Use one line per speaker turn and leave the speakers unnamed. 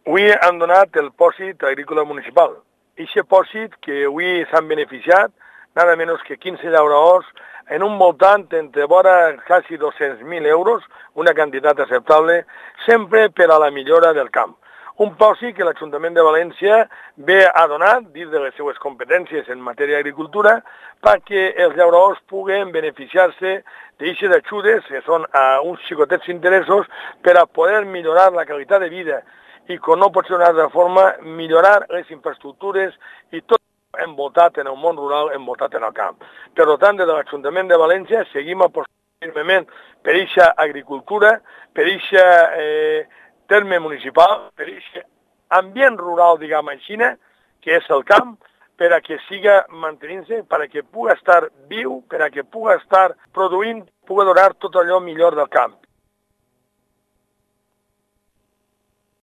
Avui han donat el pòsit agrícola municipal. Aquest pòsit que avui s'han beneficiat nada menys que 15 llauradors en un voltant entre vora quasi 200.000 euros, una quantitat acceptable, sempre per a la millora del camp. Un pòsit que l'Ajuntament de València ve a donar, dins de les seues competències en matèria d'agricultura, perquè els llauradors puguen beneficiar-se d'aquestes ajudes, que són a uns xicotets interessos, per a poder millorar la qualitat de vida i, com no pot ser d'una altra forma, millorar les infraestructures i tot envoltat en el món rural, envoltat en el camp. Per tant, des de l'Ajuntament de València seguim apostant firmement per aquesta agricultura, per aquest terme municipal, per aquest ambient rural, diguem així, que és el camp, per a que siga mantenint-se, per a que pugui estar viu, per a que pugui estar produint, pugui donar tot allò millor del camp.